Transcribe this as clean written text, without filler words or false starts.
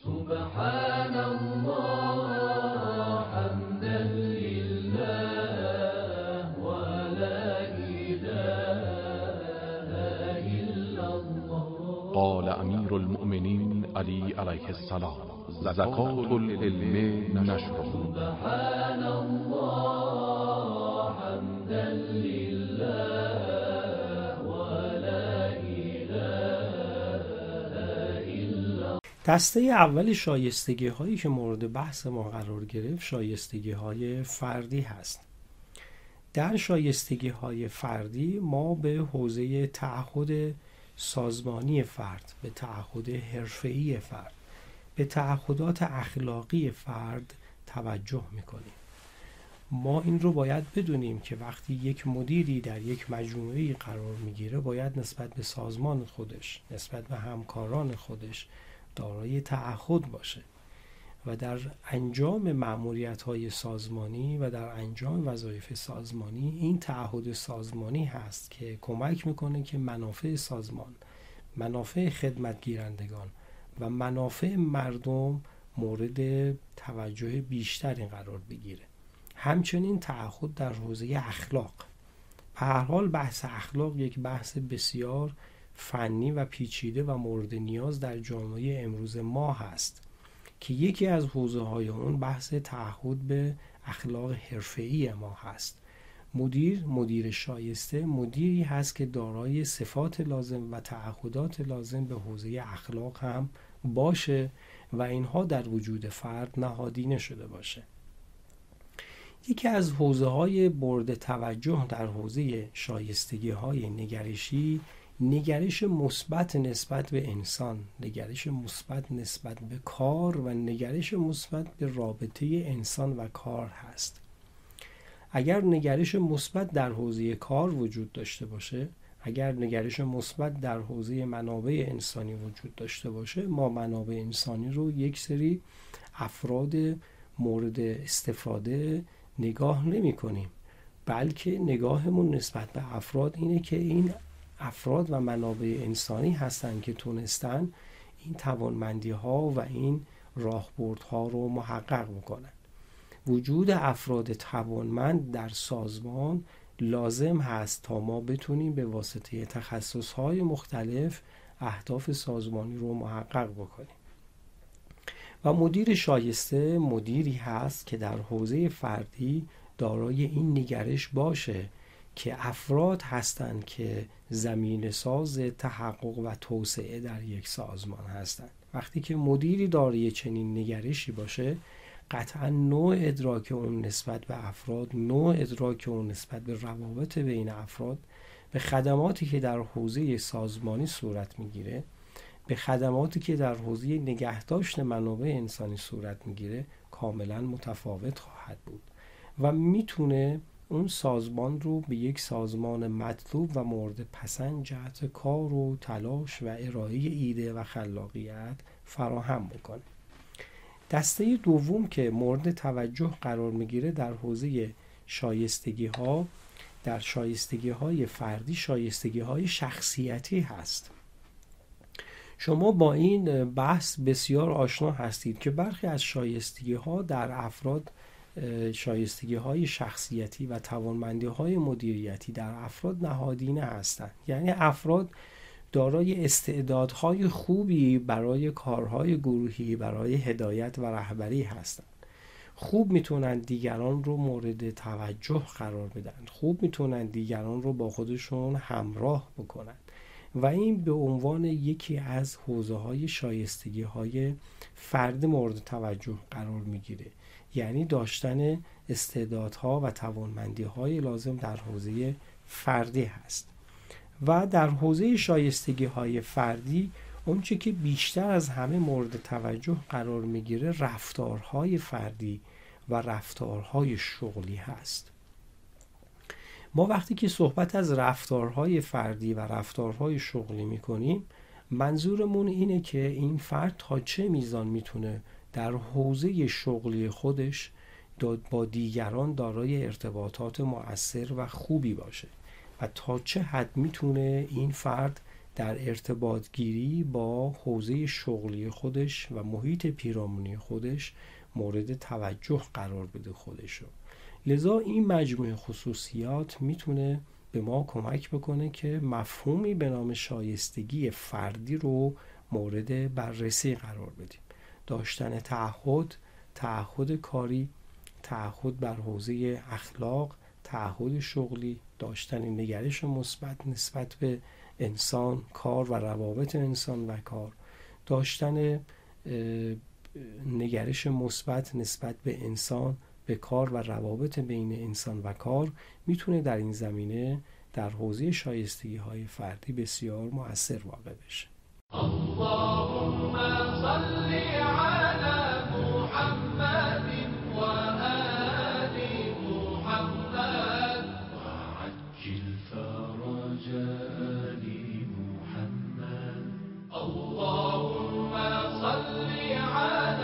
سبحان الله حمدا لله ولا إله إلا الله. قال امیر المؤمنین علی علیه السلام: زکات العلم نشر. سبحان الله حمدا لله ولا إله إلا. دسته اول شایستگی هایی که مورد بحث ما قرار گرفت شایستگی های فردی هست. در شایستگی های فردی ما به حوزه تعهد سازمانی فرد، به تعهد حرفه‌ای فرد، به تعهدات اخلاقی فرد توجه میکنیم. ما این رو باید بدونیم که وقتی یک مدیری در یک مجموعه قرار میگیره باید نسبت به سازمان خودش، نسبت به همکاران خودش دارای تعهد باشه و در انجام مأموریت‌های سازمانی و در انجام وظایف سازمانی این تعهد سازمانی هست که کمک میکنه که منافع سازمان، منافع خدمتگیرندگان و منافع مردم مورد توجه بیشتری قرار بگیره. همچنین تعهد در حوزه اخلاق. به هر حال بحث اخلاق یک بحث بسیار فنی و پیچیده و مورد نیاز در جامعه امروز ما هست که یکی از حوزه‌های اون بحث تعهد به اخلاق حرفه‌ای ما هست. مدیر شایسته مدیری هست که دارای صفات لازم و تعهدات لازم به حوزه اخلاق هم باشه و اینها در وجود فرد نهادینه شده باشه. یکی از حوزه‌های مورد توجه در حوزه شایستگی‌های نگرشی، نگرش مثبت نسبت به انسان، نگرش مثبت نسبت به کار و نگرش مثبت به رابطه انسان و کار هست. اگر نگرش مثبت در حوزه کار وجود داشته باشه، اگر نگرش مثبت در حوزه منابع انسانی وجود داشته باشه، ما منابع انسانی رو یک سری افراد مورد استفاده نگاه نمی کنیم، بلکه نگاهمون نسبت به افراد اینه که این افراد و منابع انسانی هستند که تونستن این توانمندی ها و این راهبردها رو محقق میکنن. وجود افراد توانمند در سازمان لازم هست تا ما بتونیم به واسطه تخصص‌های مختلف اهداف سازمانی رو محقق بکنیم. و مدیر شایسته مدیری هست که در حوزه فردی دارای این نگرش باشه که افراد هستند که زمینه ساز تحقق و توسعه در یک سازمان هستند. وقتی که مدیری دارای چنین نگرشی باشه، قطعا نوع ادراک اون نسبت به افراد، نوع ادراک اون نسبت به روابط بین افراد، به خدماتی که در حوزه سازمانی صورت میگیره، به خدماتی که در حوزه نگهداشت منابع انسانی صورت میگیره کاملا متفاوت خواهد بود و میتونه اون سازمان رو به یک سازمان مطلوب و مورد پسند جهت کار و تلاش و ارائه ایده و خلاقیت فراهم بکنه. دسته دوم که مورد توجه قرار میگیره در حوزه شایستگی ها، در شایستگی های فردی، شایستگی های شخصیتی هست. شما با این بحث بسیار آشنا هستید که برخی از شایستگی ها در افراد، شایستگی های شخصیتی و توانمندی های مدیریتی در افراد نهادینه هستند. یعنی افراد دارای استعدادهای خوبی برای کارهای گروهی، برای هدایت و رهبری هستند. خوب میتونن دیگران رو مورد توجه قرار بدن، خوب میتونن دیگران رو با خودشون همراه بکنن و این به عنوان یکی از حوزه‌های شایستگی‌های فرد مورد توجه قرار میگیره. یعنی داشتن استعدادها و توانمندی‌های لازم در حوزه فردی هست. و در حوزه شایستگی‌های فردی اونچه که بیشتر از همه مورد توجه قرار میگیره رفتارهای فردی و رفتارهای شغلی هست. ما وقتی که صحبت از رفتارهای فردی و رفتارهای شغلی میکنیم، منظورمون اینه که این فرد تا چه میزان میتونه در حوزه شغلی خودش با دیگران دارای ارتباطات مؤثر و خوبی باشه و تا چه حد میتونه این فرد در ارتباط گیری با حوزه شغلی خودش و محیط پیرامونی خودش مورد توجه قرار بده خودشو. لذا این مجموعه خصوصیات میتونه به ما کمک بکنه که مفهومی به نام شایستگی فردی رو مورد بررسی قرار بدیم. داشتن تعهد کاری، تعهد بر حوزه اخلاق، تعهد شغلی، داشتن نگرش مثبت نسبت به انسان، کار و روابط انسان و کار، داشتن نگرش مثبت نسبت به انسان، به کار و روابط بین انسان و کار میتونه در این زمینه در حوزه شایستگی های فردی بسیار مؤثر واقع بشه. اللهم صل على محمد و آل محمد وعجل فرج آل محمد. اللهم صل على